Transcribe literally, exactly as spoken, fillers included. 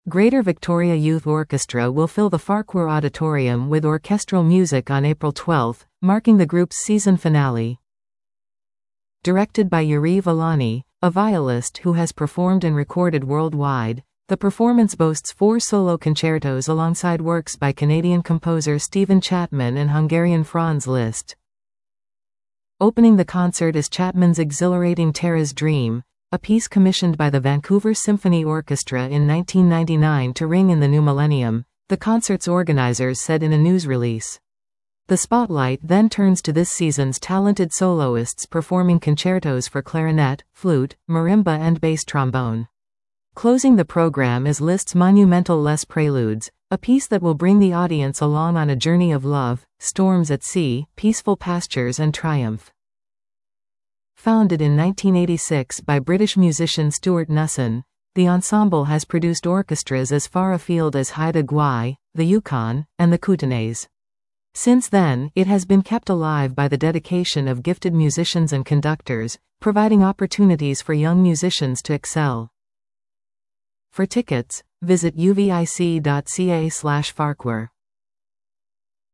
Greater Victoria Youth Orchestra will fill the Farquhar Auditorium with orchestral music on April twelfth, marking the group's season finale. Directed by Yuri Villani, a violist who has performed and recorded worldwide, the performance boasts four solo concertos alongside works by Canadian composer Stephen Chapman and Hungarian Franz Liszt. Opening the concert is Chapman's exhilarating Tara's Dream, a piece commissioned by the Vancouver Symphony Orchestra in nineteen ninety-nine to ring in the new millennium, the concert's organizers said in a news release. The spotlight then turns to this season's talented soloists performing concertos for clarinet, flute, marimba and bass trombone. Closing the program is Liszt's monumental Les Preludes, a piece that will bring the audience along on a journey of love, storms at sea, peaceful pastures and triumph. Founded in nineteen eighty-six by British musician Stuart Nusson, the ensemble has produced orchestras as far afield as Haida Gwaii, the Yukon, and the Kootenays. Since then, it has been kept alive by the dedication of gifted musicians and conductors, providing opportunities for young musicians to excel. For tickets, visit uvic dot c a slash Farquhar.